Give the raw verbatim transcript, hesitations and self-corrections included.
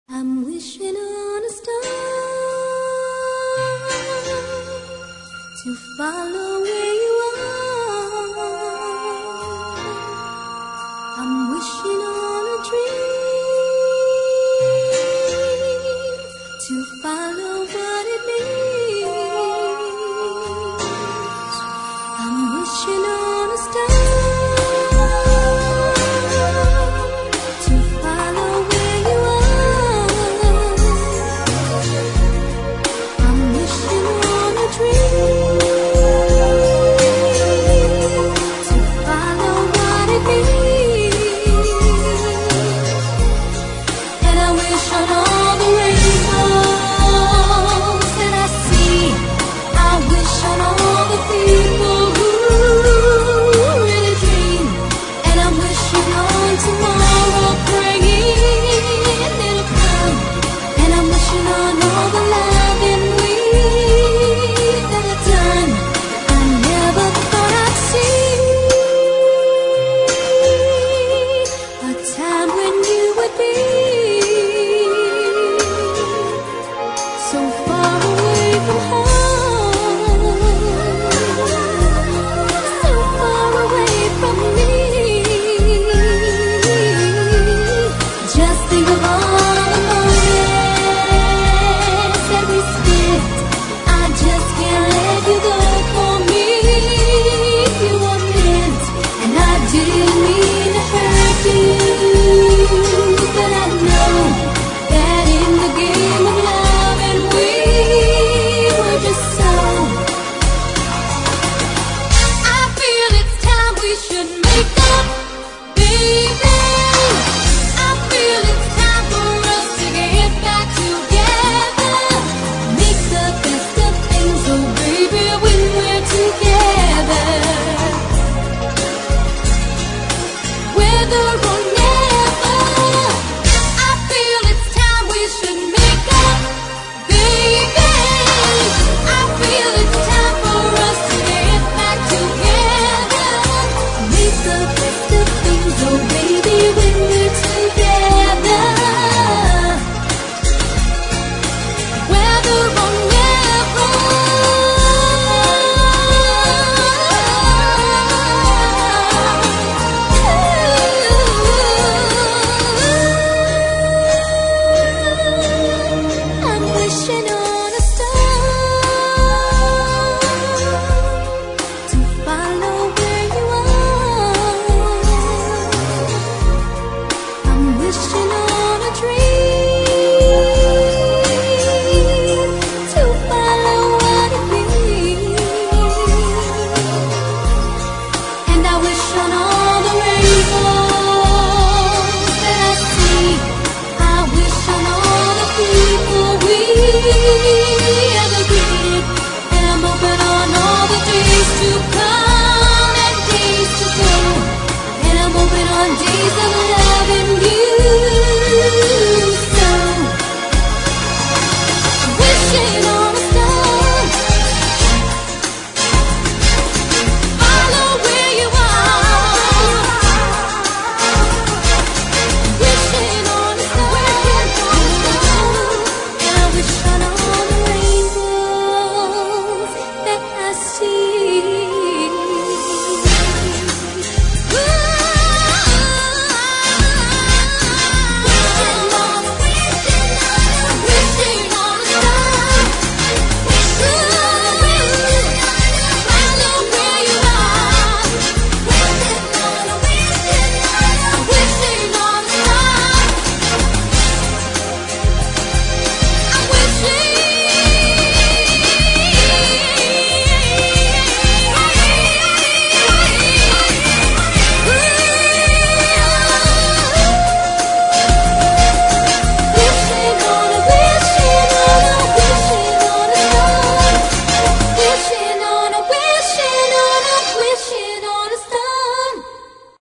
I'm wishing on a star to follow where you are. I'm wishing on a dream to follow what it means. I'm wishing on a star to follow where you are. I'm wishing on a dream to follow what it means. And I wish on all the rainbows that I see. I wish on all the people who really dream. And I'm wishing on tomorrow, praying it'll come. And I'm wishing on all the loving we that I've done I never thought I'd see. A time when you would be so far away from home, so far away from me. Just think of all